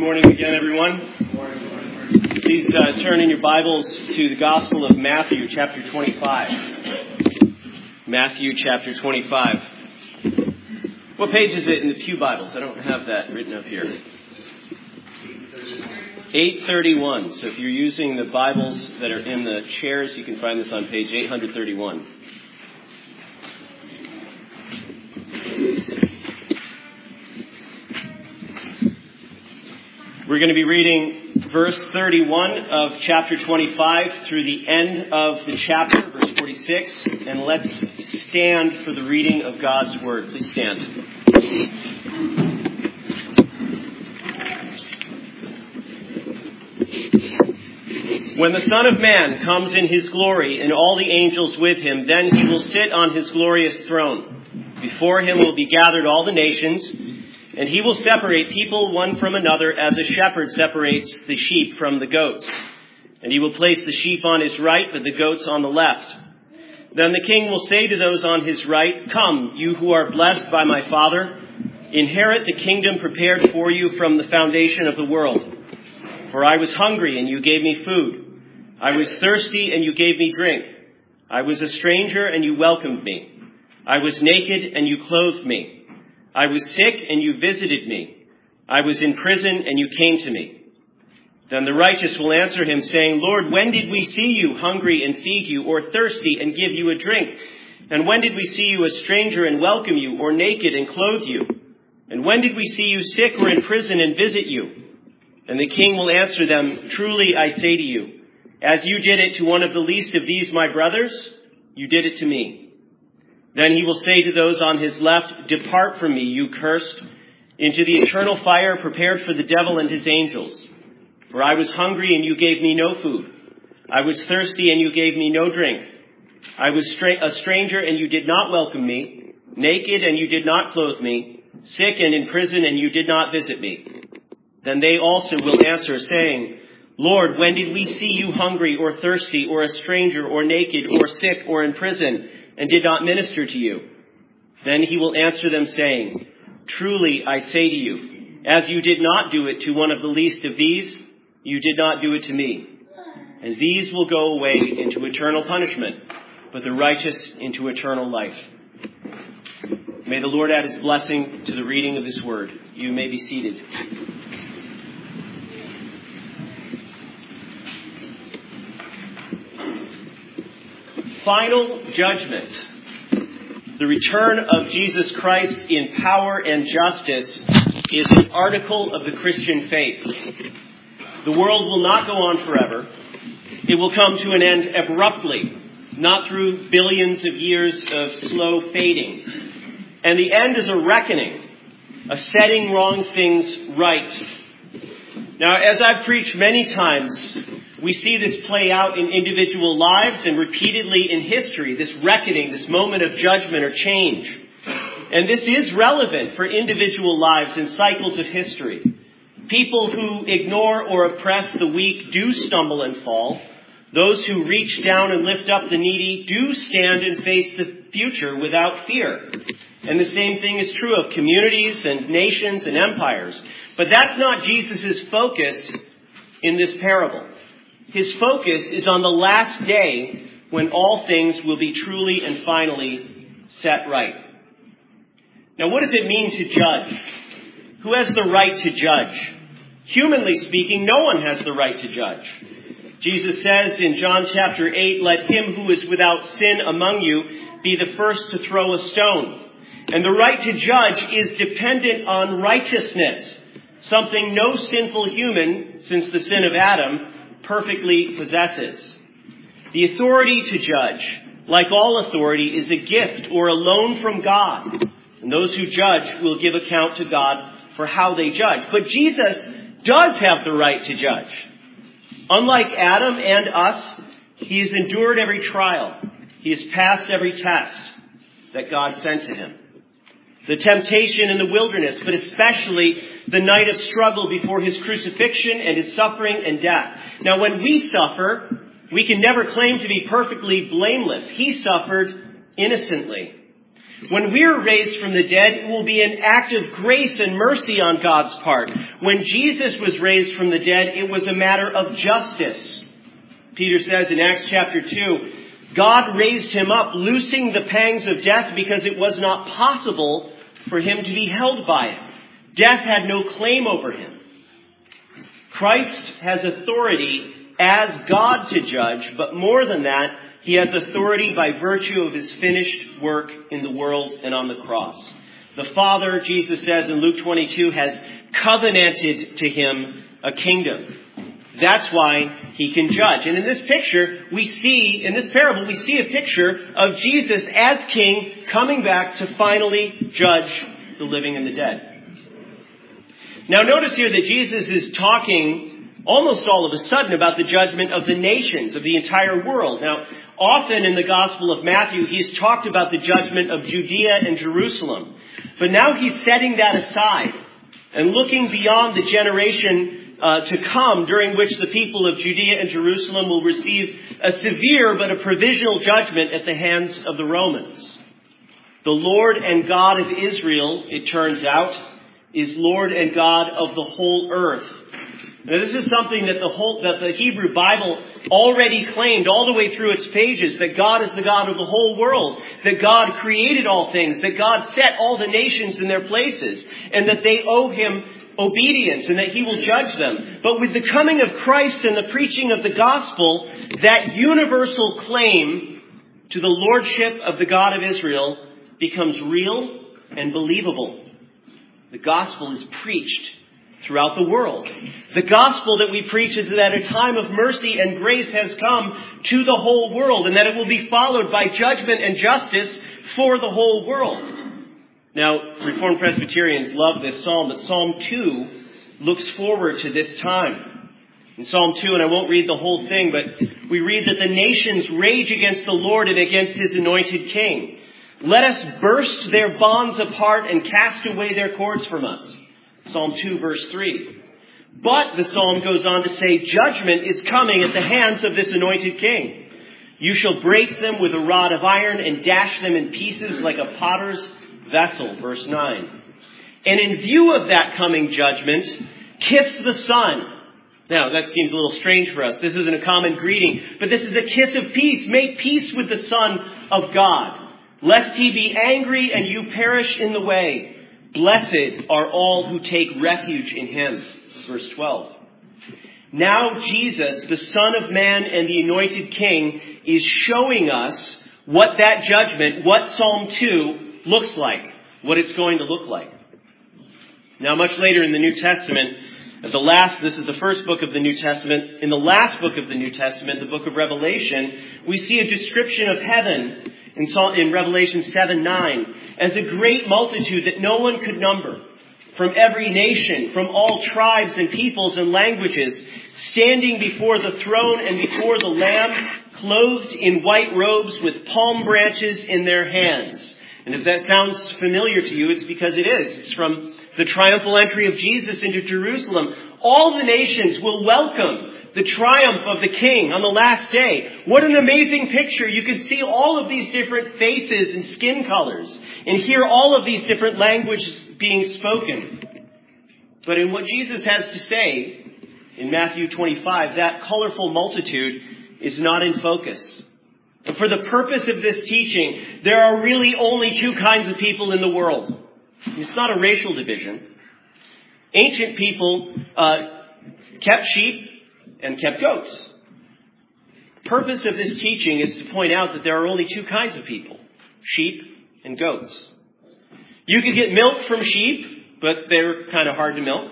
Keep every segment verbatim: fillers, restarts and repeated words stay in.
morning again, everyone. Please uh, turn in your Bibles to the Gospel of Matthew, chapter twenty-five. Matthew, chapter twenty-five. What page is it in the Pew Bibles? I don't have that written up here. eight thirty-one. So if you're using the Bibles that are in the chairs, you can find this on page eight thirty-one. We're going to be reading verse thirty-one of chapter twenty-five through the end of the chapter, verse forty-six. And let's stand for the reading of God's Word. Please stand. When the Son of Man comes in his glory and all the angels with him, then he will sit on his glorious throne. Before him will be gathered all the nations, and he will separate people one from another as a shepherd separates the sheep from the goats. And he will place the sheep on his right, but the goats on the left. Then the king will say to those on his right, "Come, you who are blessed by my Father, inherit the kingdom prepared for you from the foundation of the world. For I was hungry, and you gave me food. I was thirsty, and you gave me drink. I was a stranger, and you welcomed me. I was naked, and you clothed me. I was sick, and you visited me. I was in prison, and you came to me." Then the righteous will answer him, saying, "Lord, when did we see you hungry and feed you, or thirsty and give you a drink? And when did we see you a stranger and welcome you, or naked and clothe you? And when did we see you sick or in prison and visit you?" And the king will answer them, "Truly I say to you, as you did it to one of the least of these my brothers, you did it to me." Then he will say to those on his left, "Depart from me, you cursed, into the eternal fire prepared for the devil and his angels. For I was hungry, and you gave me no food. I was thirsty, and you gave me no drink. I was stra- a stranger, and you did not welcome me, naked, and you did not clothe me, sick and in prison, and you did not visit me." Then they also will answer, saying, "Lord, when did we see you hungry or thirsty or a stranger or naked or sick or in prison and did not minister to you?" Then he will answer them, saying, "Truly I say to you, as you did not do it to one of the least of these, you did not do it to me." And these will go away into eternal punishment, but the righteous into eternal life. May the Lord add his blessing to the reading of this word. You may be seated. Final judgment. The return of Jesus Christ in power and justice is an article of the Christian faith. The world will not go on forever. It will come to an end abruptly, not through billions of years of slow fading. And the end is a reckoning, a setting wrong things right. Now, as I've preached many times, we see this play out in individual lives and repeatedly in history, this reckoning, this moment of judgment or change. And this is relevant for individual lives and cycles of history. People who ignore or oppress the weak do stumble and fall. Those who reach down and lift up the needy do stand and face the future without fear. And the same thing is true of communities and nations and empires. But that's not Jesus' focus in this parable. His focus is on the last day when all things will be truly and finally set right. Now, what does it mean to judge? Who has the right to judge? Humanly speaking, no one has the right to judge. Jesus says in John chapter eight, "Let him who is without sin among you be the first to throw a stone." And the right to judge is dependent on righteousness, something no sinful human, since the sin of Adam, perfectly possesses. The authority to judge, like all authority, is a gift or a loan from God. And those who judge will give account to God for how they judge. But Jesus does have the right to judge. Unlike Adam and us, he has endured every trial. He has passed every test that God sent to him. The temptation in the wilderness, but especially the night of struggle before his crucifixion and his suffering and death. Now, when we suffer, we can never claim to be perfectly blameless. He suffered innocently. When we're raised from the dead, it will be an act of grace and mercy on God's part. When Jesus was raised from the dead, it was a matter of justice. Peter says in Acts chapter two, God raised him up, loosing the pangs of death because it was not possible for him to be held by it. Death had no claim over him. Christ has authority as God to judge, but more than that, he has authority by virtue of his finished work in the world and on the cross. The Father, Jesus says in Luke twenty-two, has covenanted to him a kingdom. That's why he can judge. And in this picture, we see, in this parable, we see a picture of Jesus as king coming back to finally judge the living and the dead. Now notice here that Jesus is talking almost all of a sudden about the judgment of the nations, of the entire world. Now, often in the Gospel of Matthew, he's talked about the judgment of Judea and Jerusalem. But now he's setting that aside and looking beyond the generation Uh, to come, during which the people of Judea and Jerusalem will receive a severe but a provisional judgment at the hands of the Romans. The Lord and God of Israel, it turns out, is Lord and God of the whole earth. Now, this is something that the whole that the Hebrew Bible already claimed all the way through its pages, that God is the God of the whole world, that God created all things, that God set all the nations in their places, and that they owe him obedience and that he will judge them. But with the coming of Christ and the preaching of the gospel, that universal claim to the lordship of the God of Israel becomes real and believable. The gospel is preached throughout the world. The gospel that we preach is that a time of mercy and grace has come to the whole world, and that it will be followed by judgment and justice for the whole world. Now, Reformed Presbyterians love this psalm, but Psalm two looks forward to this time. In Psalm two, and I won't read the whole thing, but we read that the nations rage against the Lord and against his anointed king. Let us burst their bonds apart and cast away their cords from us. Psalm two, verse three. But the psalm goes on to say, judgment is coming at the hands of this anointed king. You shall break them with a rod of iron and dash them in pieces like a potter's vessel, verse nine. And in view of that coming judgment, kiss the Son. Now, that seems a little strange for us. This isn't a common greeting, but this is a kiss of peace. Make peace with the Son of God, lest he be angry and you perish in the way. Blessed are all who take refuge in him, verse twelve. Now Jesus, the Son of Man and the anointed King, is showing us what that judgment, what Psalm two looks like, what it's going to look like. Now, much later in the New Testament, at the last, this is the first book of the New Testament. In the last book of the New Testament, the book of Revelation, we see a description of heaven in, in Revelation seven nine as a great multitude that no one could number, from every nation, from all tribes and peoples and languages, standing before the throne and before the Lamb, clothed in white robes with palm branches in their hands. And if that sounds familiar to you, it's because it is. It's from the triumphal entry of Jesus into Jerusalem. All the nations will welcome the triumph of the King on the last day. What an amazing picture. You can see all of these different faces and skin colors and hear all of these different languages being spoken. But in what Jesus has to say in Matthew twenty-five, that colorful multitude is not in focus. And for the purpose of this teaching, there are really only two kinds of people in the world. It's not a racial division. Ancient people uh, kept sheep and kept goats. The purpose of this teaching is to point out that there are only two kinds of people, sheep and goats. You could get milk from sheep, but they're kind of hard to milk.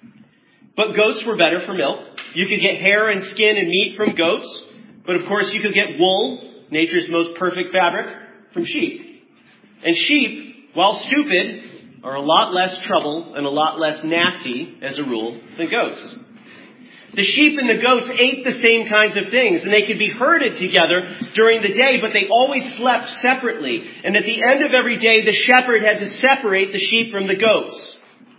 But goats were better for milk. You could get hair and skin and meat from goats, but of course you could get wool, nature's most perfect fabric, from sheep. And sheep, while stupid, are a lot less trouble and a lot less nasty, as a rule, than goats. The sheep and the goats ate the same kinds of things, and they could be herded together during the day, but they always slept separately. And at the end of every day, the shepherd had to separate the sheep from the goats.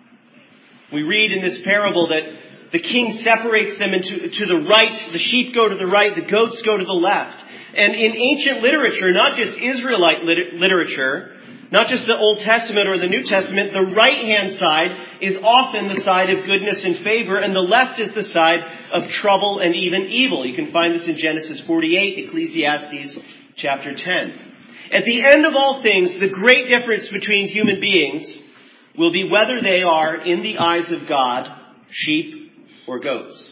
We read in this parable that the king separates them into to the right. The sheep go to the right, the goats go to the left. And in ancient literature, not just Israelite lit- literature, Not just the Old Testament or the New Testament, the right-hand side is often the side of goodness and favor, and the left is the side of trouble and even evil. You can find this in Genesis forty-eight, Ecclesiastes chapter ten. At the end of all things, the great difference between human beings will be whether they are, in the eyes of God, sheep or goats.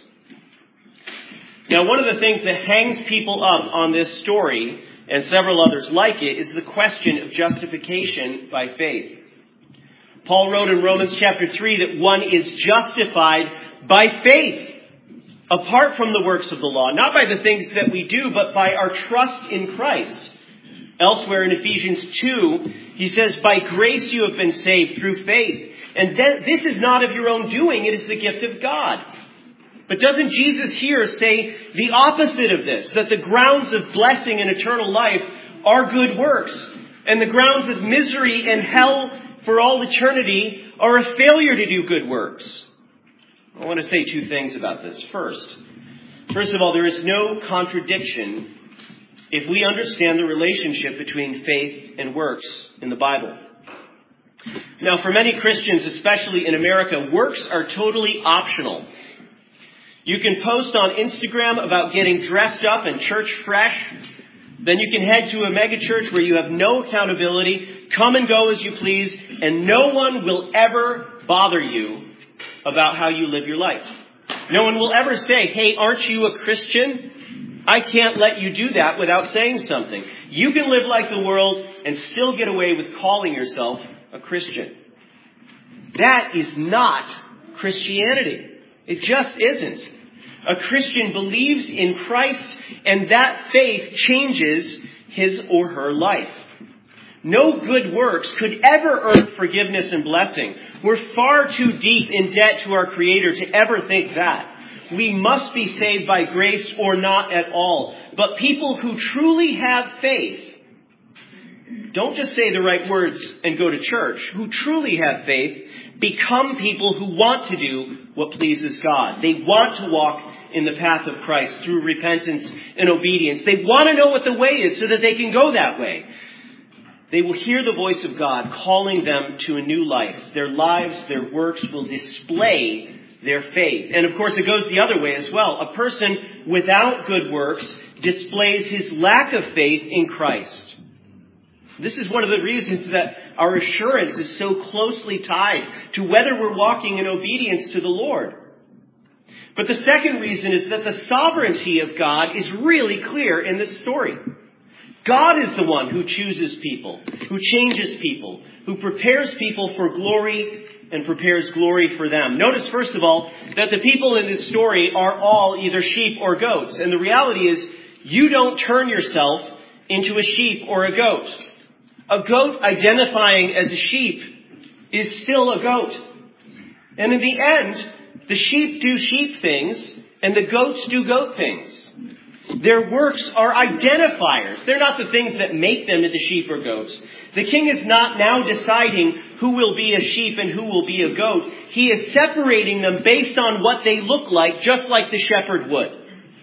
Now, one of the things that hangs people up on this story, and several others like it, is the question of justification by faith. Paul wrote in Romans chapter three that one is justified by faith, apart from the works of the law, not by the things that we do, but by our trust in Christ. Elsewhere in Ephesians two, he says, by grace you have been saved through faith. And th- this is not of your own doing, it is the gift of God. But doesn't Jesus here say the opposite of this, that the grounds of blessing and eternal life are good works, and the grounds of misery and hell for all eternity are a failure to do good works? I want to say two things about this. First, first of all, there is no contradiction if we understand the relationship between faith and works in the Bible. Now, for many Christians, especially in America, works are totally optional. You can post on Instagram about getting dressed up and church fresh. Then you can head to a megachurch where you have no accountability, come and go as you please, and no one will ever bother you about how you live your life. No one will ever say, hey, aren't you a Christian? I can't let you do that without saying something. You can live like the world and still get away with calling yourself a Christian. That is not Christianity. It just isn't. A Christian believes in Christ, and that faith changes his or her life. No good works could ever earn forgiveness and blessing. We're far too deep in debt to our Creator to ever think that. We must be saved by grace or not at all. But people who truly have faith don't just say the right words and go to church. Who truly have faith become people who want to do what pleases God. They want to walk in the path of Christ through repentance and obedience. They want to know what the way is so that they can go that way. They will hear the voice of God calling them to a new life. Their lives, their works will display their faith. And of course, it goes the other way as well. A person without good works displays his lack of faith in Christ. This is one of the reasons that our assurance is so closely tied to whether we're walking in obedience to the Lord. But the second reason is that the sovereignty of God is really clear in this story. God is the one who chooses people, who changes people, who prepares people for glory and prepares glory for them. Notice, first of all, that the people in this story are all either sheep or goats. And the reality is, you don't turn yourself into a sheep or a goat. A goat identifying as a sheep is still a goat. And in the end, the sheep do sheep things and the goats do goat things. Their works are identifiers. They're not the things that make them into sheep or goats. The king is not now deciding who will be a sheep and who will be a goat. He is separating them based on what they look like, just like the shepherd would.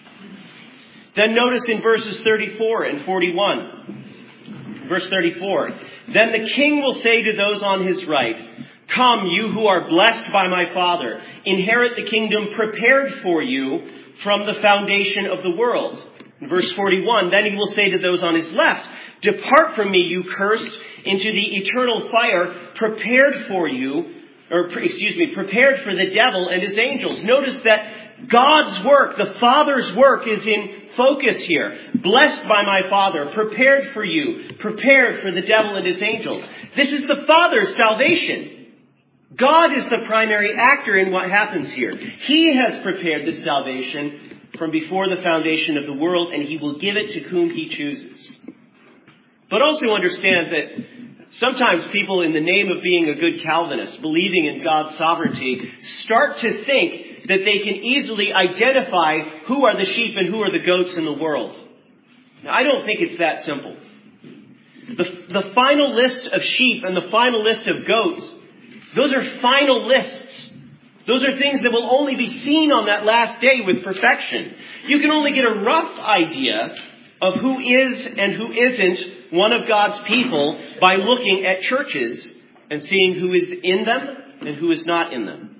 Then notice in verses thirty-four and forty-one. Verse thirty-four. Then the king will say to those on his right, come, you who are blessed by my Father, inherit the kingdom prepared for you from the foundation of the world. In verse forty-one, then he will say to those on his left, depart from me, you cursed, into the eternal fire prepared for you, or excuse me, prepared for the devil and his angels. Notice that God's work, the Father's work, is in focus here. Blessed by my Father, prepared for you, prepared for the devil and his angels. This is the Father's salvation. God is the primary actor in what happens here. He has prepared this salvation from before the foundation of the world, and he will give it to whom he chooses. But also understand that sometimes people, in the name of being a good Calvinist, believing in God's sovereignty, start to think that they can easily identify who are the sheep and who are the goats in the world. Now, I don't think it's that simple. The, the final list of sheep and the final list of goats, those are final lists. Those are things that will only be seen on that last day with perfection. You can only get a rough idea of who is and who isn't one of God's people by looking at churches and seeing who is in them and who is not in them.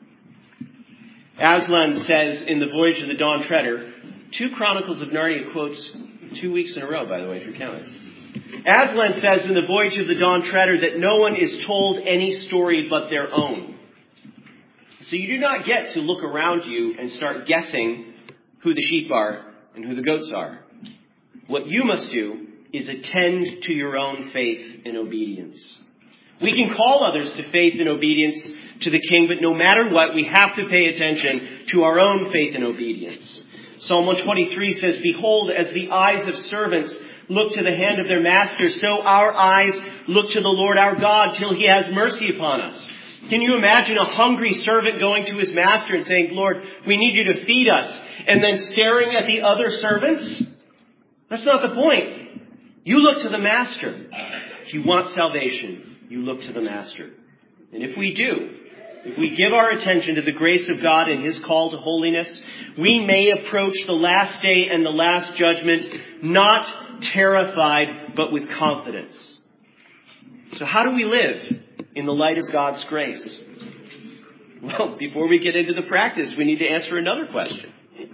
Aslan says in The Voyage of the Dawn Treader, two Chronicles of Narnia quotes two weeks in a row, by the way, if you're counting. Aslan says in The Voyage of the Dawn Treader that no one is told any story but their own. So you do not get to look around you and start guessing who the sheep are and who the goats are. What you must do is attend to your own faith and obedience. We can call others to faith and obedience to the King, but no matter what, we have to pay attention to our own faith and obedience. Psalm one twenty-three says, "Behold, as the eyes of servants look to the hand of their master, so our eyes look to the Lord our God till he has mercy upon us." Can you imagine a hungry servant going to his master and saying, "Lord, we need you to feed us," and then staring at the other servants? That's not the point. You look to the master. If you want salvation, you look to the master. And if we do, if we give our attention to the grace of God and his call to holiness, we may approach the last day and the last judgment not terrified, but with confidence. So how do we live in the light of God's grace? Well, before we get into the practice, we need to answer another question.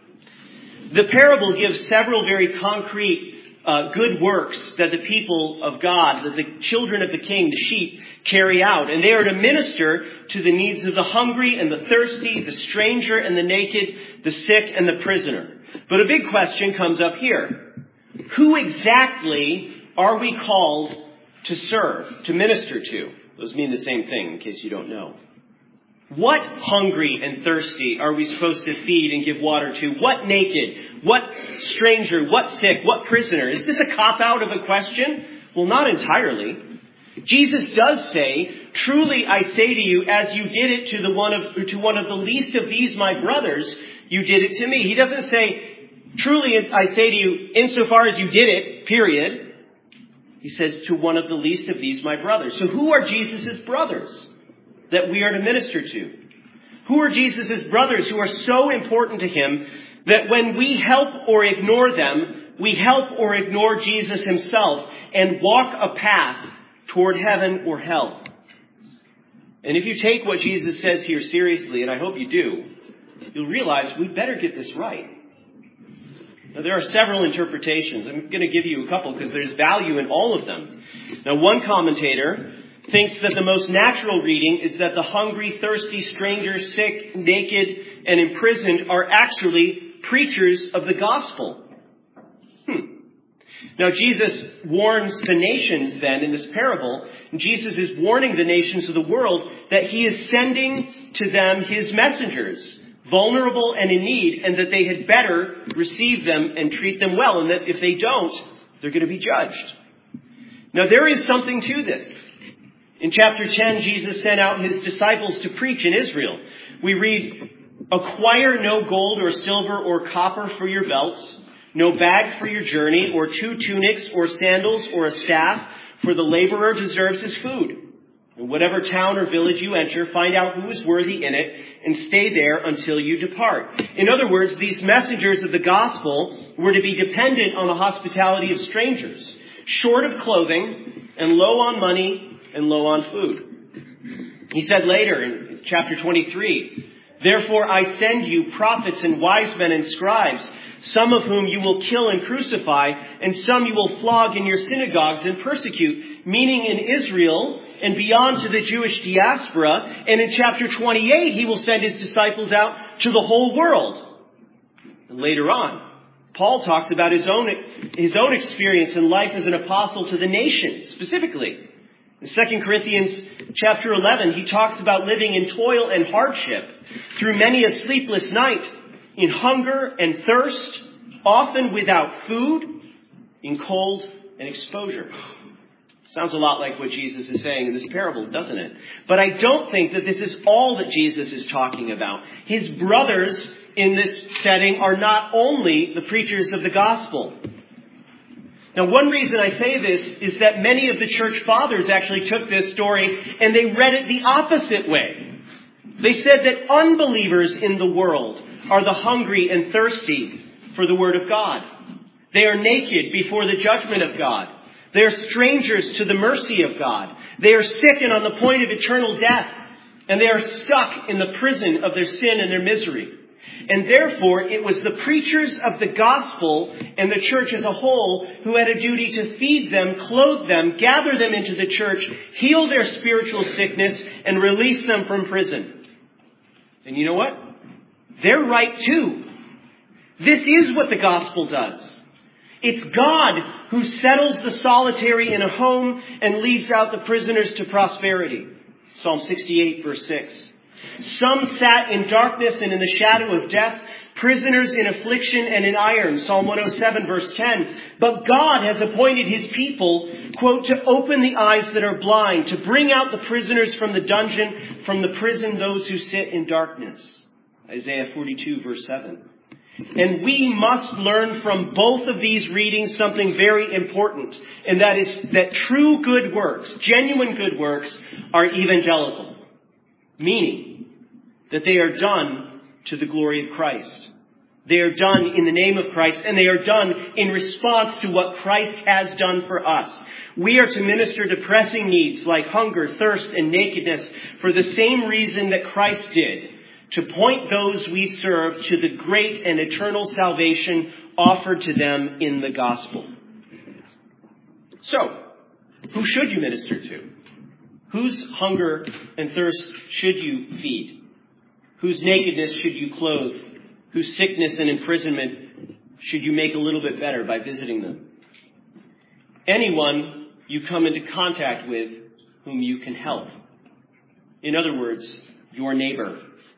The parable gives several very concrete uh, good works that the people of God, that the children of the King, the sheep, carry out. And they are to minister to the needs of the hungry and the thirsty, the stranger and the naked, the sick and the prisoner. But a big question comes up here. Who exactly are we called to serve, to minister to? Those mean the same thing, in case you don't know. What hungry and thirsty are we supposed to feed and give water to? What naked? What stranger? What sick? What prisoner? Is this a cop-out of a question? Well, not entirely. Jesus does say, "Truly I say to you, as you did it to the one of to one of the least of these my brothers, you did it to me." He doesn't say, "Truly I say to you, insofar as you did it, period." He says, "To one of the least of these my brothers." So who are Jesus' brothers that we are to minister to? Who are Jesus' brothers who are so important to him that when we help or ignore them, we help or ignore Jesus himself and walk a path toward heaven or hell? And if you take what Jesus says here seriously, and I hope you do, you'll realize we better get this right. Now, there are several interpretations. I'm going to give you a couple because there's value in all of them. Now, one commentator thinks that the most natural reading is that the hungry, thirsty, stranger, sick, naked, and imprisoned are actually preachers of the gospel. Hmm. Now, Jesus warns the nations then in this parable. Jesus is warning the nations of the world that he is sending to them his messengers, vulnerable and in need, and that they had better receive them and treat them well, and that if they don't, they're going to be judged. Now, there is something to this. In chapter ten, Jesus sent out his disciples to preach in Israel. We read, "Acquire no gold or silver or copper for your belts, no bag for your journey, or two tunics or sandals or a staff, for the laborer deserves his food. In whatever town or village you enter, find out who is worthy in it and stay there until you depart." In other words, these messengers of the gospel were to be dependent on the hospitality of strangers, short of clothing and low on money and low on food. He said later in chapter twenty-three, "Therefore I send you prophets and wise men and scribes, some of whom you will kill and crucify, and some you will flog in your synagogues and persecute," meaning in Israel and beyond to the Jewish diaspora. And in chapter twenty-eight, he will send his disciples out to the whole world. And later on, Paul talks about his own, his own experience in life as an apostle to the nations, specifically. In Second Corinthians chapter eleven, he talks about living in toil and hardship through many a sleepless night, in hunger and thirst, often without food, in cold and exposure. Sounds a lot like what Jesus is saying in this parable, doesn't it? But I don't think that this is all that Jesus is talking about. His brothers in this setting are not only the preachers of the gospel. Now, one reason I say this is that many of the church fathers actually took this story and they read it the opposite way. They said that unbelievers in the world are the hungry and thirsty for the word of God. They are naked before the judgment of God. They are strangers to the mercy of God. They are sick and on the point of eternal death. And they are stuck in the prison of their sin and their misery. And therefore, it was the preachers of the gospel and the church as a whole who had a duty to feed them, clothe them, gather them into the church, heal their spiritual sickness, and release them from prison. And you know what? They're right too. This is what the gospel does. It's God who settles the solitary in a home and leads out the prisoners to prosperity. Psalm sixty-eight, verse six. Some sat in darkness and in the shadow of death, prisoners in affliction and in iron. Psalm one oh seven, verse ten. But God has appointed his people, quote, to open the eyes that are blind, to bring out the prisoners from the dungeon, from the prison those who sit in darkness. Isaiah forty-two, verse seven. And we must learn from both of these readings something very important. And that is that true good works, genuine good works, are evangelical. Meaning that they are done to the glory of Christ. They are done in the name of Christ, and they are done in response to what Christ has done for us. We are to minister to pressing needs like hunger, thirst, and nakedness for the same reason that Christ did, to point those we serve to the great and eternal salvation offered to them in the gospel. So, who should you minister to? Whose hunger and thirst should you feed? Whose nakedness should you clothe? Whose sickness and imprisonment should you make a little bit better by visiting them? Anyone you come into contact with whom you can help. In other words, your neighbor.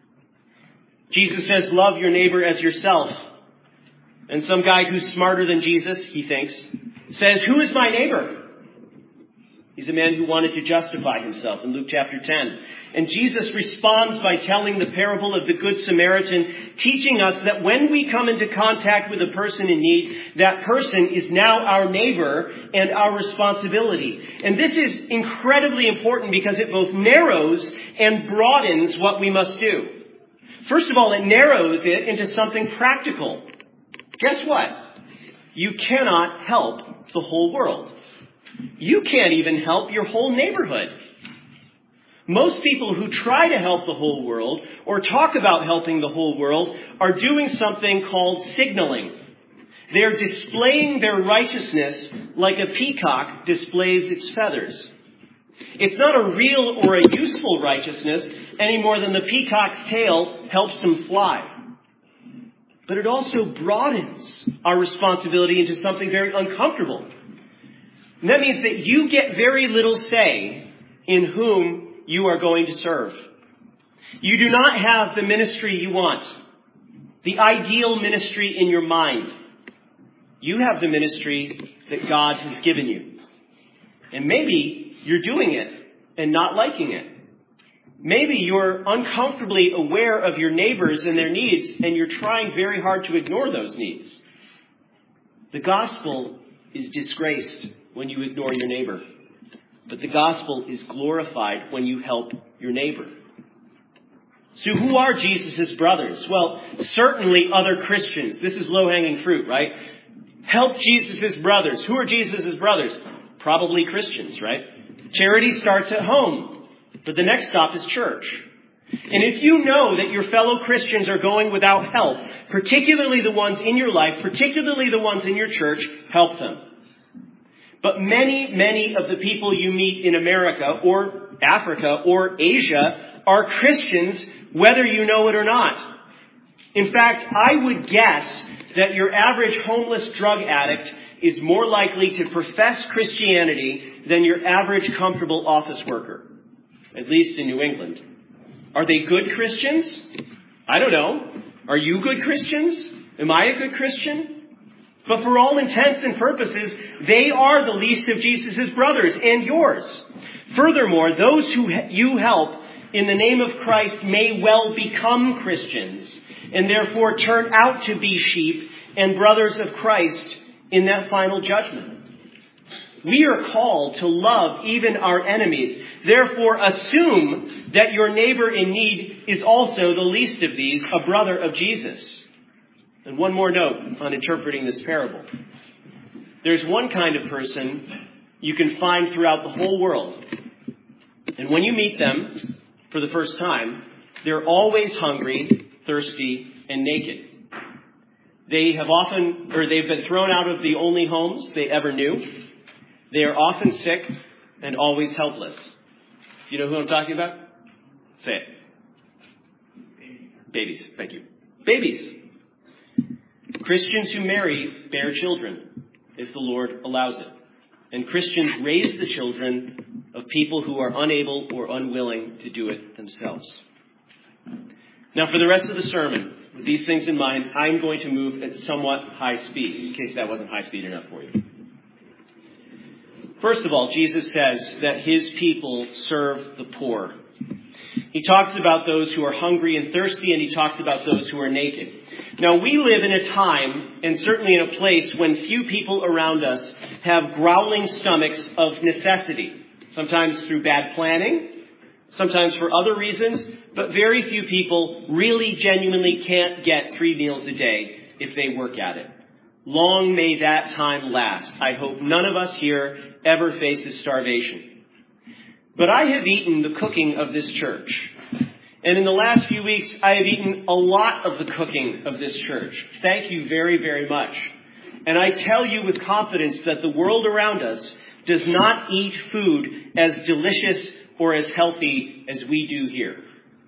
Jesus says, love your neighbor as yourself. And some guy who's smarter than Jesus, he thinks, says, who is my neighbor? He's a man who wanted to justify himself in Luke chapter ten. And Jesus responds by telling the parable of the Good Samaritan, teaching us that when we come into contact with a person in need, that person is now our neighbor and our responsibility. And this is incredibly important because it both narrows and broadens what we must do. First of all, it narrows it into something practical. Guess what? You cannot help the whole world. You can't even help your whole neighborhood. Most people who try to help the whole world or talk about helping the whole world are doing something called signaling. They're displaying their righteousness like a peacock displays its feathers. It's not a real or a useful righteousness any more than the peacock's tail helps him fly. But it also broadens our responsibility into something very uncomfortable. And that means that you get very little say in whom you are going to serve. You do not have the ministry you want, the ideal ministry in your mind. You have the ministry that God has given you. And maybe you're doing it and not liking it. Maybe you're uncomfortably aware of your neighbors and their needs, and you're trying very hard to ignore those needs. The gospel is disgraced when you ignore your neighbor. But the gospel is glorified when you help your neighbor. So who are Jesus' brothers? Well, certainly other Christians. This is low-hanging fruit, right? Help Jesus' brothers. Who are Jesus' brothers? Probably Christians, right? Charity starts at home, but the next stop is church. And if you know that your fellow Christians are going without help, particularly the ones in your life, particularly the ones in your church, help them. But many, many of the people you meet in America or Africa or Asia are Christians, whether you know it or not. In fact, I would guess that your average homeless drug addict is more likely to profess Christianity than your average comfortable office worker, at least in New England. Are they good Christians? I don't know. Are you good Christians? Am I a good Christian? But for all intents and purposes, they are the least of Jesus' brothers and yours. Furthermore, those who you help in the name of Christ may well become Christians and therefore turn out to be sheep and brothers of Christ in that final judgment. We are called to love even our enemies. Therefore, assume that your neighbor in need is also the least of these, a brother of Jesus. And one more note on interpreting this parable. There's one kind of person you can find throughout the whole world. And when you meet them for the first time, they're always hungry, thirsty, and naked. They have often, or they've been thrown out of the only homes they ever knew. They are often sick and always helpless. You know who I'm talking about? Say it. Babies. Thank you. Babies. Christians who marry bear children, if the Lord allows it. And Christians raise the children of people who are unable or unwilling to do it themselves. Now, for the rest of the sermon, with these things in mind, I'm going to move at somewhat high speed, in case that wasn't high speed enough for you. First of all, Jesus says that his people serve the poor. He talks about those who are hungry and thirsty, and he talks about those who are naked. Now, we live in a time, and certainly in a place, when few people around us have growling stomachs of necessity. Sometimes through bad planning, sometimes for other reasons, but very few people really genuinely can't get three meals a day if they work at it. Long may that time last. I hope none of us here ever faces starvation. But I have eaten the cooking of this church. And in the last few weeks, I have eaten a lot of the cooking of this church. Thank you very, very much. And I tell you with confidence that the world around us does not eat food as delicious or as healthy as we do here.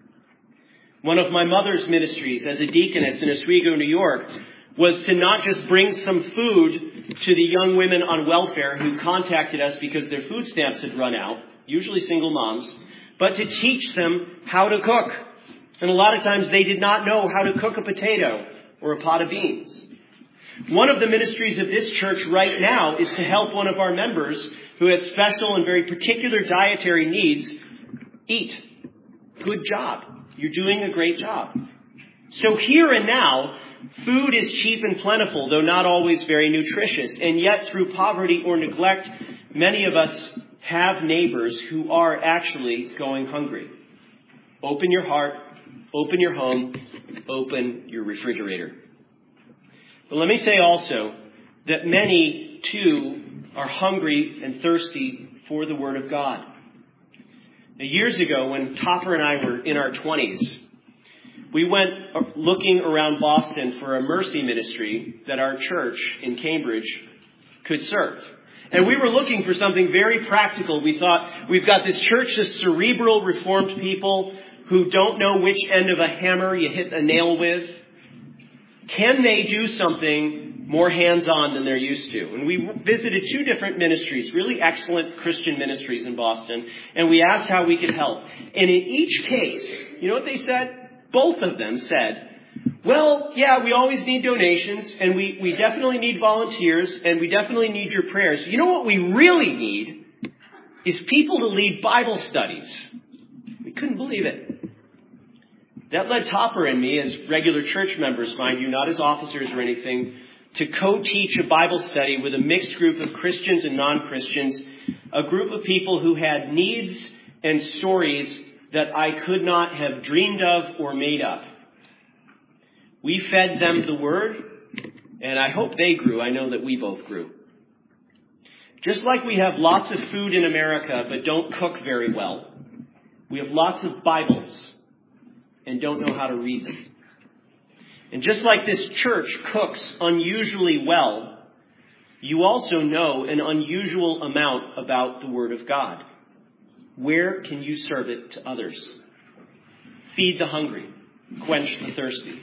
One of my mother's ministries as a deaconess in Oswego, New York, was to not just bring some food to the young women on welfare who contacted us because their food stamps had run out, usually single moms, but to teach them how to cook. And a lot of times they did not know how to cook a potato or a pot of beans. One of the ministries of this church right now is to help one of our members who has special and very particular dietary needs eat. Good job. You're doing a great job. So here and now, food is cheap and plentiful, though not always very nutritious. And yet, through poverty or neglect, many of us have neighbors who are actually going hungry. Open your heart, open your home, open your refrigerator. But let me say also that many, too, are hungry and thirsty for the Word of God. Now, years ago, when Topper and I were in our twenties, we went looking around Boston for a mercy ministry that our church in Cambridge could serve. And we were looking for something very practical. We thought, we've got this church of cerebral Reformed people who don't know which end of a hammer you hit a nail with. Can they do something more hands-on than they're used to? And we visited two different ministries, really excellent Christian ministries in Boston, and we asked how we could help. And in each case, you know what they said? Both of them said, well, yeah, we always need donations, and we, we definitely need volunteers, and we definitely need your prayers. You know what we really need is people to lead Bible studies. We couldn't believe it. That led Topper and me, as regular church members, mind you, not as officers or anything, to co-teach a Bible study with a mixed group of Christians and non-Christians, a group of people who had needs and stories that I could not have dreamed of or made up. We fed them the Word, and I hope they grew. I know that we both grew. Just like we have lots of food in America but don't cook very well, we have lots of Bibles and don't know how to read them. And just like this church cooks unusually well, you also know an unusual amount about the Word of God. Where can you serve it to others? Feed the hungry. Quench the thirsty.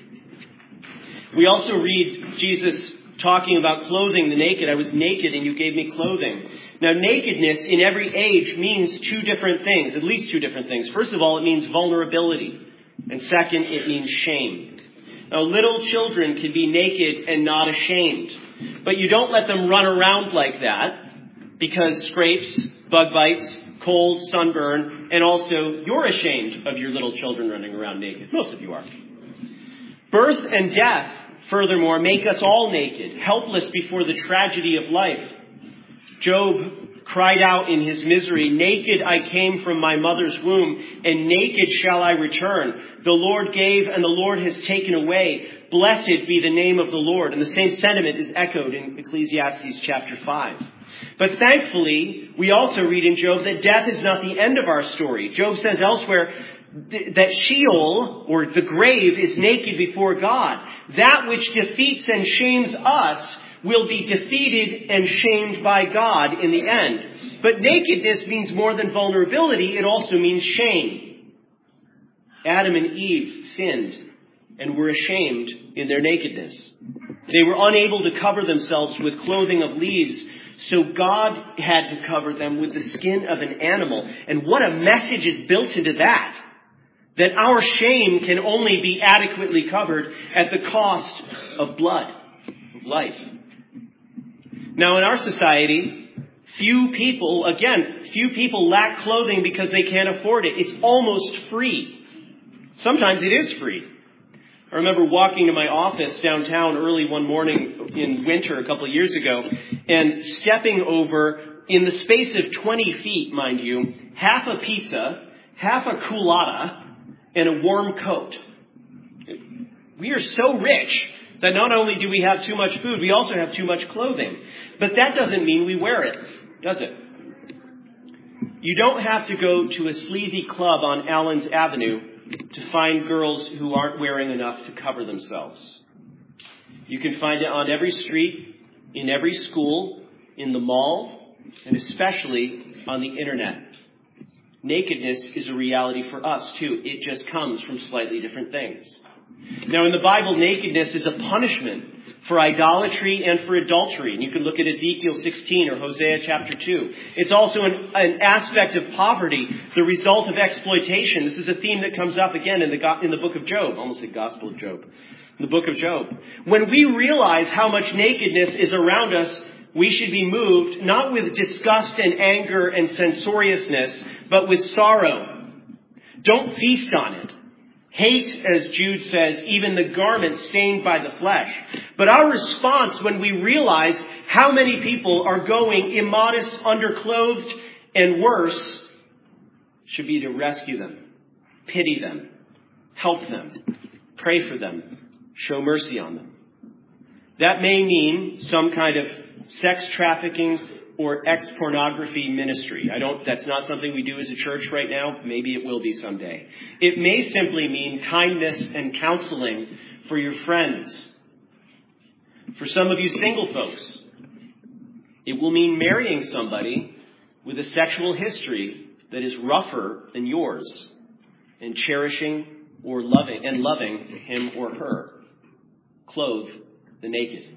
We also read Jesus talking about clothing the naked. I was naked and you gave me clothing. Now, nakedness in every age means two different things, at least two different things. First of all, it means vulnerability. And second, it means shame. Now, little children can be naked and not ashamed. But you don't let them run around like that because scrapes, bug bites, cold, sunburn, and also you're ashamed of your little children running around naked. Most of you are. Birth and death, furthermore, make us all naked, helpless before the tragedy of life. Job cried out in his misery, naked I came from my mother's womb, and naked shall I return. The Lord gave, and the Lord has taken away. Blessed be the name of the Lord. And the same sentiment is echoed in Ecclesiastes chapter five. But thankfully, we also read in Job that death is not the end of our story. Job says elsewhere that Sheol, or the grave, is naked before God. That which defeats and shames us will be defeated and shamed by God in the end. But nakedness means more than vulnerability. It also means shame. Adam and Eve sinned and were ashamed in their nakedness. They were unable to cover themselves with clothing of leaves, so God had to cover them with the skin of an animal. And what a message is built into that. That our shame can only be adequately covered at the cost of blood, of life. Now in our society, few people, again, few people lack clothing because they can't afford it. It's almost free. Sometimes it is free. I remember walking to my office downtown early one morning in winter a couple of years ago and stepping over, in the space of twenty feet, mind you, half a pizza, half a culotta, and a warm coat. We are so rich that not only do we have too much food, we also have too much clothing. But that doesn't mean we wear it, does it? You don't have to go to a sleazy club on Allen's Avenue to find girls who aren't wearing enough to cover themselves. You can find it on every street, in every school, in the mall, and especially on the internet. Nakedness is a reality for us, too. It just comes from slightly different things. Now, in the Bible, nakedness is a punishment for idolatry and for adultery. And you can look at Ezekiel sixteen or Hosea chapter two. It's also an, an aspect of poverty, the result of exploitation. This is a theme that comes up again in the, in the book of Job. Almost the Gospel of Job. In the book of Job. When we realize how much nakedness is around us, we should be moved not with disgust and anger and censoriousness, but with sorrow. Don't feast on it. Hate, as Jude says, even the garment stained by the flesh. But our response when we realize how many people are going immodest, underclothed, and worse, should be to rescue them, pity them, help them, pray for them, show mercy on them. That may mean some kind of sex trafficking or ex-pornography ministry. I don't, that's not something we do as a church right now. Maybe it will be someday. It may simply mean kindness and counseling for your friends. For some of you single folks, it will mean marrying somebody with a sexual history that is rougher than yours and cherishing or loving and loving him or her. Clothe the naked.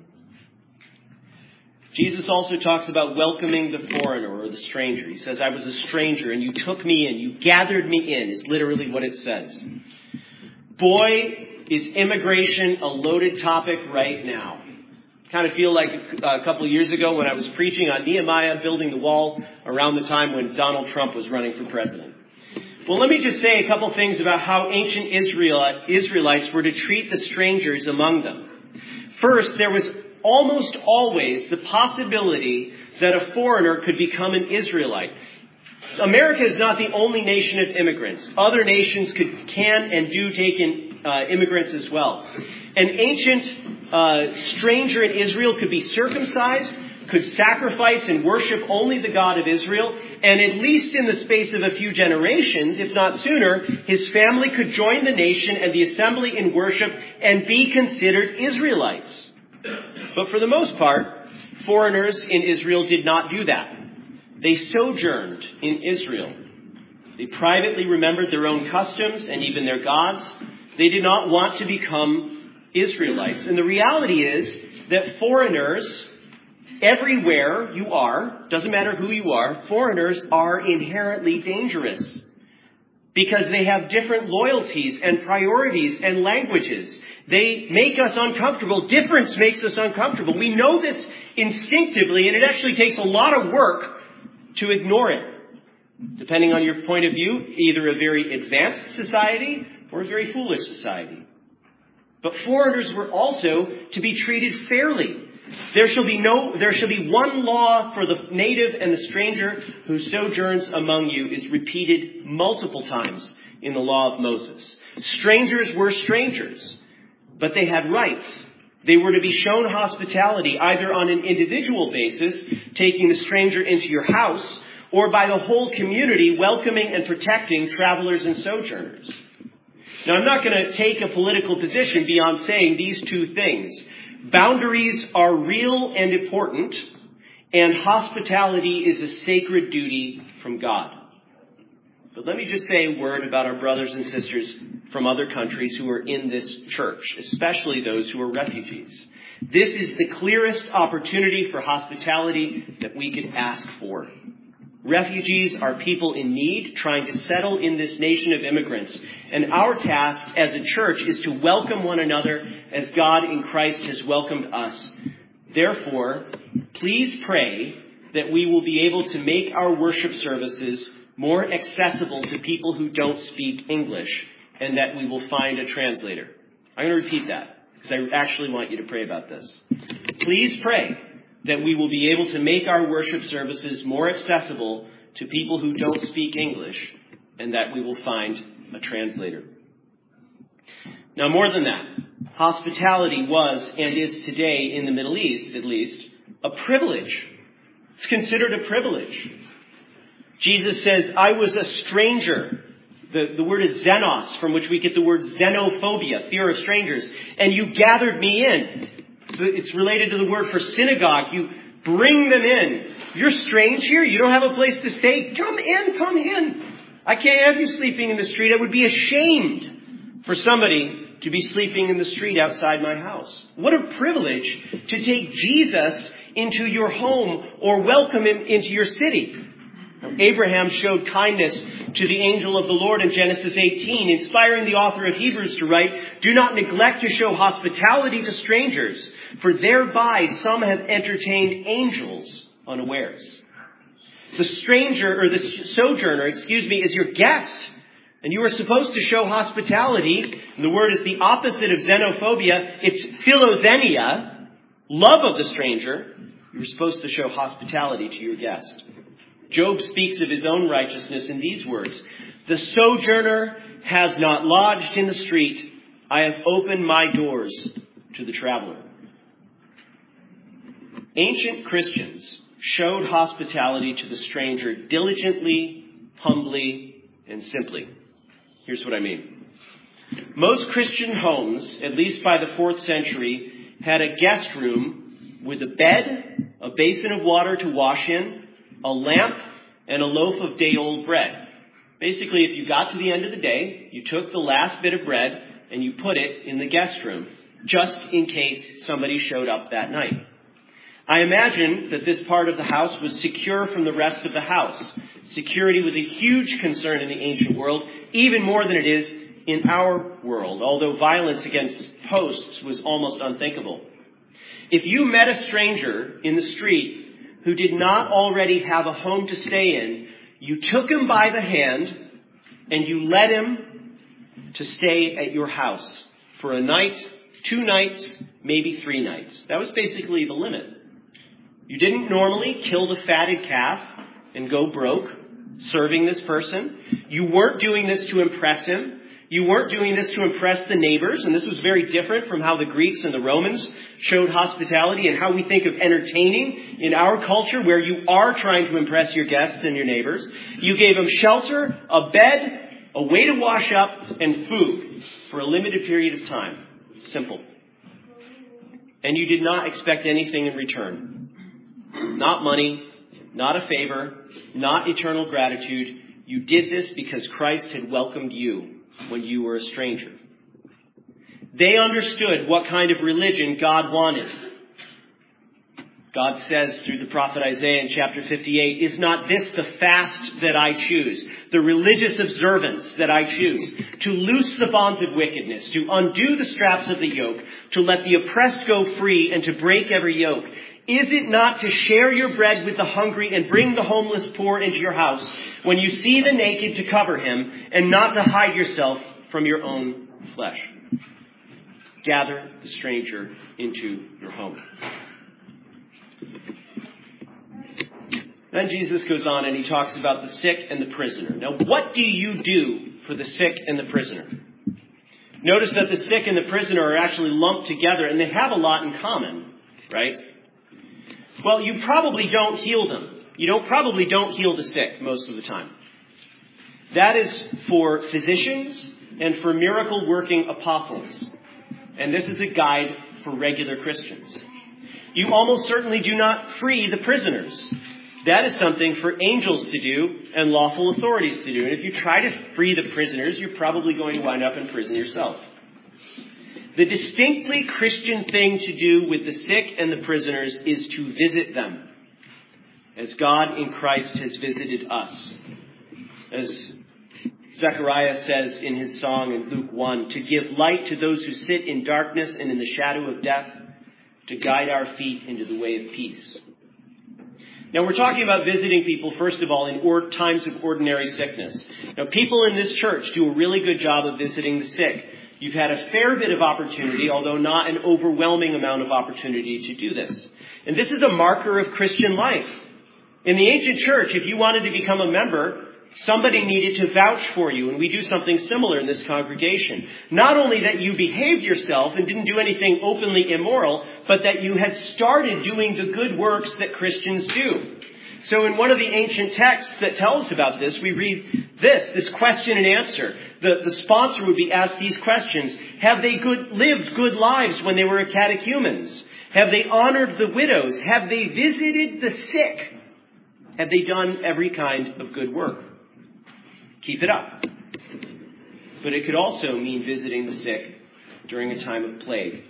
Jesus also talks about welcoming the foreigner or the stranger. He says, I was a stranger and you took me in. You gathered me in is literally what it says. Boy, is immigration a loaded topic right now. I kind of feel like a couple of years ago when I was preaching on Nehemiah building the wall around the time when Donald Trump was running for president. Well, let me just say a couple things about how ancient Israel, Israelites were to treat the strangers among them. First, there was almost always the possibility that a foreigner could become an Israelite. America is not the only nation of immigrants. Other nations could, can and do take in uh, immigrants as well. An ancient uh, stranger in Israel could be circumcised, could sacrifice and worship only the God of Israel, and at least in the space of a few generations, if not sooner, his family could join the nation and the assembly in worship and be considered Israelites. But for the most part, foreigners in Israel did not do that. They sojourned in Israel. They privately remembered their own customs and even their gods. They did not want to become Israelites. And the reality is that foreigners, everywhere you are, doesn't matter who you are, foreigners are inherently dangerous because they have different loyalties and priorities and languages. They make us uncomfortable. Difference makes us uncomfortable. We know this instinctively, and it actually takes a lot of work to ignore it. Depending on your point of view, either a very advanced society or a very foolish society. But foreigners were also to be treated fairly. There shall be no, there shall be one law for the native and the stranger who sojourns among you is repeated multiple times in the law of Moses. Strangers were strangers, but they had rights. They were to be shown hospitality either on an individual basis, taking the stranger into your house, or by the whole community welcoming and protecting travelers and sojourners. Now, I'm not going to take a political position beyond saying these two things. Boundaries are real and important, and hospitality is a sacred duty from God. But let me just say a word about our brothers and sisters from other countries who are in this church, especially those who are refugees. This is the clearest opportunity for hospitality that we could ask for. Refugees are people in need, trying to settle in this nation of immigrants. And our task as a church is to welcome one another as God in Christ has welcomed us. Therefore, please pray that we will be able to make our worship services more accessible to people who don't speak English, and that we will find a translator. I'm going to repeat that, because I actually want you to pray about this. Please pray that we will be able to make our worship services more accessible to people who don't speak English, and that we will find a translator. Now, more than that, hospitality was and is today, in the Middle East at least, a privilege. It's considered a privilege. Jesus says, I was a stranger. The, the word is xenos, from which we get the word xenophobia, fear of strangers. And you gathered me in. So it's related to the word for synagogue. You bring them in. You're strange here. You don't have a place to stay. Come in, come in. I can't have you sleeping in the street. I would be ashamed for somebody to be sleeping in the street outside my house. What a privilege to take Jesus into your home or welcome him into your city. Abraham showed kindness to the angel of the Lord in Genesis eighteen, inspiring the author of Hebrews to write, do not neglect to show hospitality to strangers, for thereby some have entertained angels unawares. The stranger, or the sojourner, excuse me, is your guest. And you are supposed to show hospitality. And the word is the opposite of xenophobia. It's philoxenia, love of the stranger. You're supposed to show hospitality to your guest. Job speaks of his own righteousness in these words. The sojourner has not lodged in the street. I have opened my doors to the traveler. Ancient Christians showed hospitality to the stranger diligently, humbly, and simply. Here's what I mean. Most Christian homes, at least by the fourth century, had a guest room with a bed, a basin of water to wash in, a lamp, and a loaf of day-old bread. Basically, if you got to the end of the day, you took the last bit of bread and you put it in the guest room, just in case somebody showed up that night. I imagine that this part of the house was secure from the rest of the house. Security was a huge concern in the ancient world, even more than it is in our world, although violence against hosts was almost unthinkable. If you met a stranger in the street who did not already have a home to stay in, you took him by the hand and you led him to stay at your house for a night, two nights, maybe three nights. That was basically the limit. You didn't normally kill the fatted calf and go broke serving this person. You weren't doing this to impress him. You weren't doing this to impress the neighbors, and this was very different from how the Greeks and the Romans showed hospitality and how we think of entertaining in our culture, where you are trying to impress your guests and your neighbors. You gave them shelter, a bed, a way to wash up, and food for a limited period of time. Simple. And you did not expect anything in return. Not money, not a favor, not eternal gratitude. You did this because Christ had welcomed you when you were a stranger. They understood what kind of religion God wanted. God says through the prophet Isaiah in chapter fifty-eight, is not this the fast that I choose, the religious observance that I choose, to loose the bonds of wickedness, to undo the straps of the yoke, to let the oppressed go free, and to break every yoke? Is it not to share your bread with the hungry and bring the homeless poor into your house, when you see the naked to cover him, and not to hide yourself from your own flesh? Gather the stranger into your home. Then Jesus goes on and he talks about the sick and the prisoner. Now, what do you do for the sick and the prisoner? Notice that the sick and the prisoner are actually lumped together, and they have a lot in common, right? Well, you probably don't heal them. You don't probably don't heal the sick most of the time. That is for physicians and for miracle-working apostles. And this is a guide for regular Christians. You almost certainly do not free the prisoners. That is something for angels to do and lawful authorities to do. And if you try to free the prisoners, you're probably going to wind up in prison yourself. The distinctly Christian thing to do with the sick and the prisoners is to visit them, as God in Christ has visited us. As Zechariah says in his song in Luke one, to give light to those who sit in darkness and in the shadow of death, to guide our feet into the way of peace. Now, we're talking about visiting people, first of all, in or- times of ordinary sickness. Now, people in this church do a really good job of visiting the sick. You've had a fair bit of opportunity, although not an overwhelming amount of opportunity to do this. And this is a marker of Christian life. In the ancient church, if you wanted to become a member, somebody needed to vouch for you, and we do something similar in this congregation. Not only that you behaved yourself and didn't do anything openly immoral, but that you had started doing the good works that Christians do. So in one of the ancient texts that tell us about this, we read this, this question and answer. The, the sponsor would be asked these questions. Have they good, lived good lives when they were catechumens? Have they honored the widows? Have they visited the sick? Have they done every kind of good work? Keep it up. But it could also mean visiting the sick during a time of plague.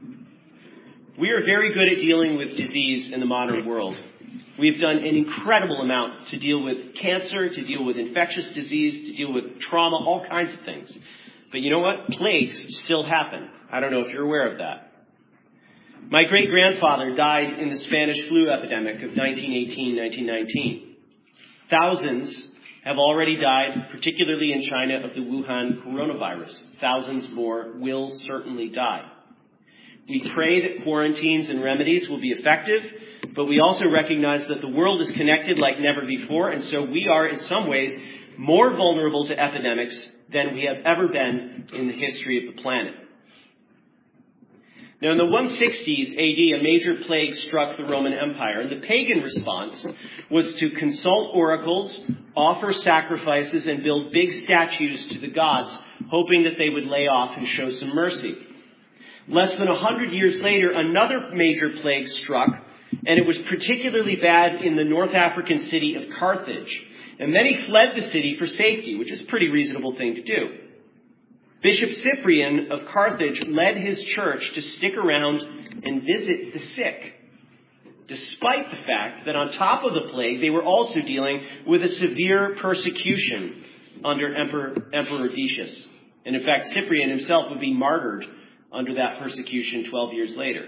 We are very good at dealing with disease in the modern world. We've done an incredible amount to deal with cancer, to deal with infectious disease, to deal with trauma, all kinds of things. But you know what? Plagues still happen. I don't know if you're aware of that. My great-grandfather died in the Spanish flu epidemic of nineteen eighteen, nineteen nineteen. Thousands have already died, particularly in China, of the Wuhan coronavirus. Thousands more will certainly die. We pray that quarantines and remedies will be effective, but we also recognize that the world is connected like never before, and so we are in some ways more vulnerable to epidemics than we have ever been in the history of the planet. Now, in the one sixties A D, a major plague struck the Roman Empire, and the pagan response was to consult oracles, offer sacrifices, and build big statues to the gods, hoping that they would lay off and show some mercy. Less than a hundred years later, another major plague struck, and it was particularly bad in the North African city of Carthage. And many fled the city for safety, which is a pretty reasonable thing to do. Bishop Cyprian of Carthage led his church to stick around and visit the sick, despite the fact that on top of the plague, they were also dealing with a severe persecution under Emperor, Emperor Decius. And in fact, Cyprian himself would be martyred under that persecution twelve years later.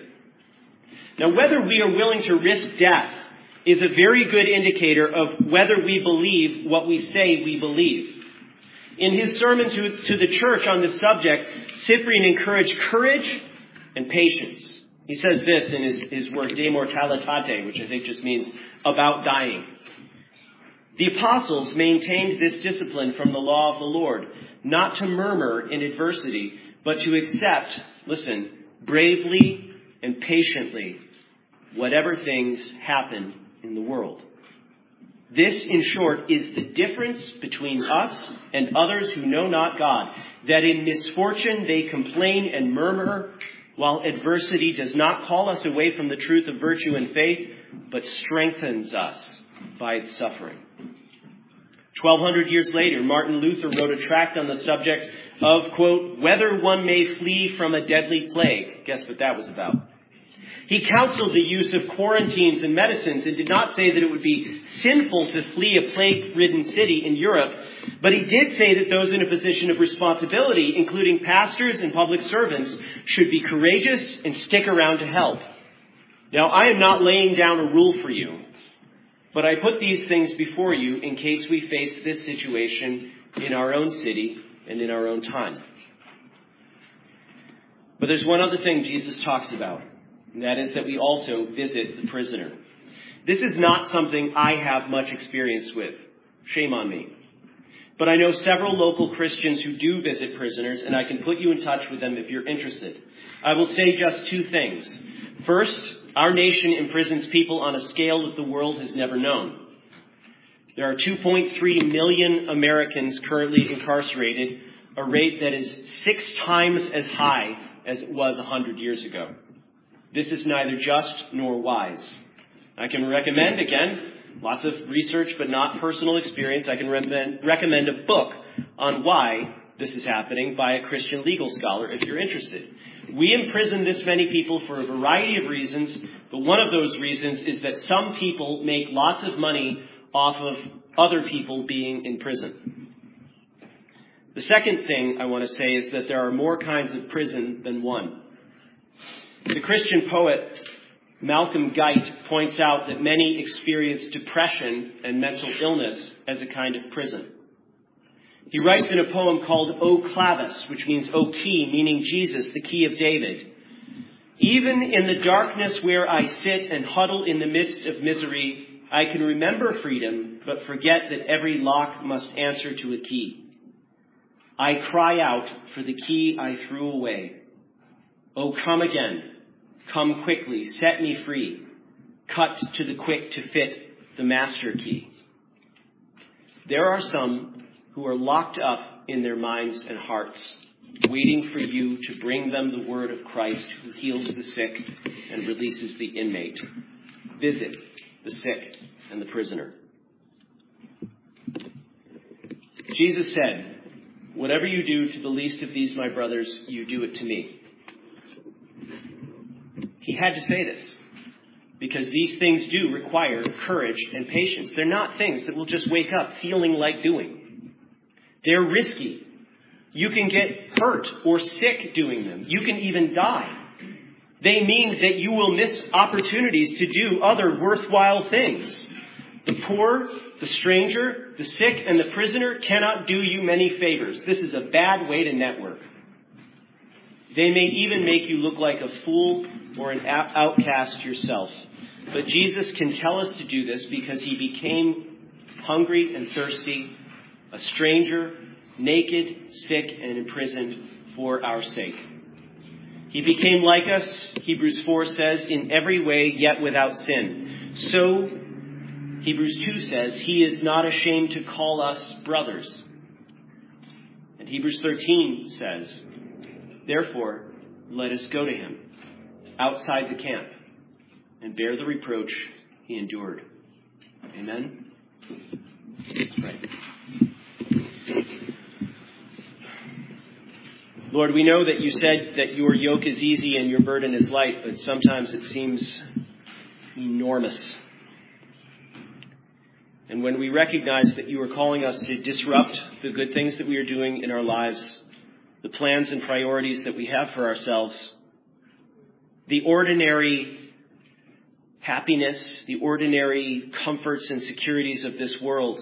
Now, whether we are willing to risk death is a very good indicator of whether we believe what we say we believe. In his sermon to, to the church on this subject, Cyprian encouraged courage and patience. He says this in his, his work, De Mortalitate, which I think just means about dying. The apostles maintained this discipline from the law of the Lord, not to murmur in adversity, but to accept, listen, bravely and patiently whatever things happen in the world. This, in short, is the difference between us and others who know not God, that in misfortune they complain and murmur, while adversity does not call us away from the truth of virtue and faith, but strengthens us by its suffering. Twelve hundred years later, Martin Luther wrote a tract on the subject of, quote, whether one may flee from a deadly plague. Guess what that was about? He counseled the use of quarantines and medicines and did not say that it would be sinful to flee a plague-ridden city in Europe, but he did say that those in a position of responsibility, including pastors and public servants, should be courageous and stick around to help. Now, I am not laying down a rule for you, but I put these things before you in case we face this situation in our own city and in our own time. But there's one other thing Jesus talks about. And that is that we also visit the prisoner. This is not something I have much experience with. Shame on me. But I know several local Christians who do visit prisoners, and I can put you in touch with them if you're interested. I will say just two things. First, our nation imprisons people on a scale that the world has never known. There are two point three million Americans currently incarcerated, a rate that is six times as high as it was one hundred years ago. This is neither just nor wise. I can recommend, again, lots of research but not personal experience, I can recommend, recommend a book on why this is happening by a Christian legal scholar if you're interested. We imprison this many people for a variety of reasons, but one of those reasons is that some people make lots of money off of other people being in prison. The second thing I want to say is that there are more kinds of prison than one. The Christian poet Malcolm Guite points out that many experience depression and mental illness as a kind of prison. He writes in a poem called O Clavis, which means O key, meaning Jesus, the key of David. Even in the darkness where I sit and huddle in the midst of misery, I can remember freedom, but forget that every lock must answer to a key. I cry out for the key I threw away. Oh, come again. Come quickly, set me free. Cut to the quick to fit the master key. There are some who are locked up in their minds and hearts, waiting for you to bring them the word of Christ who heals the sick and releases the inmate. Visit the sick and the prisoner. Jesus said, whatever you do to the least of these, my brothers, you do it to me. He had to say this because these things do require courage and patience. They're not things that we'll just wake up feeling like doing. They're risky. You can get hurt or sick doing them. You can even die. They mean that you will miss opportunities to do other worthwhile things. The poor, the stranger, the sick, and the prisoner cannot do you many favors. This is a bad way to network. They may even make you look like a fool or an outcast yourself. But Jesus can tell us to do this because he became hungry and thirsty, a stranger, naked, sick, and imprisoned for our sake. He became like us, Hebrews four says, in every way, yet without sin. So, Hebrews two says, he is not ashamed to call us brothers. And Hebrews thirteen says, therefore, let us go to him outside the camp and bear the reproach he endured. Amen? Let's pray. Lord, we know that you said that your yoke is easy and your burden is light, but sometimes it seems enormous. And when we recognize that you are calling us to disrupt the good things that we are doing in our lives, the plans and priorities that we have for ourselves, the ordinary happiness, the ordinary comforts and securities of this world,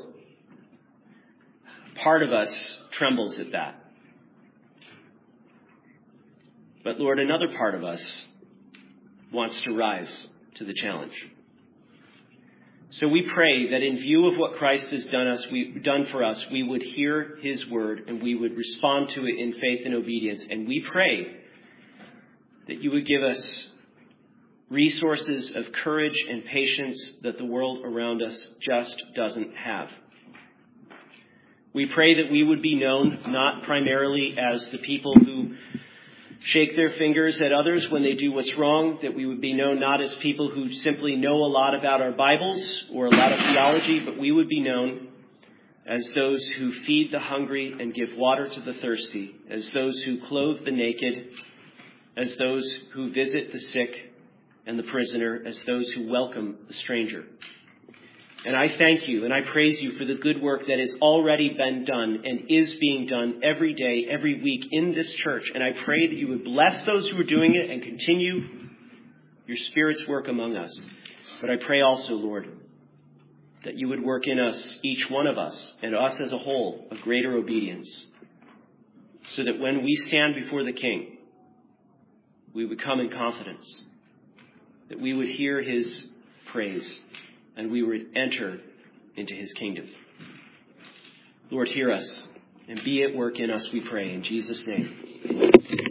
part of us trembles at that. But Lord, another part of us wants to rise to the challenge. So we pray that in view of what Christ has done us, we, done for us, we would hear his word and we would respond to it in faith and obedience. And we pray that you would give us resources of courage and patience that the world around us just doesn't have. We pray that we would be known not primarily as the people who shake their fingers at others when they do what's wrong, that we would be known not as people who simply know a lot about our Bibles or a lot of theology, but we would be known as those who feed the hungry and give water to the thirsty, as those who clothe the naked, as those who visit the sick and the prisoner, as those who welcome the stranger. And I thank you and I praise you for the good work that has already been done and is being done every day, every week in this church. And I pray that you would bless those who are doing it and continue your Spirit's work among us. But I pray also, Lord, that you would work in us, each one of us, and us as a whole, a greater obedience, so that when we stand before the King, we would come in confidence, that we would hear his praise and we would enter into his kingdom. Lord, hear us and be at work in us, we pray, in Jesus' name.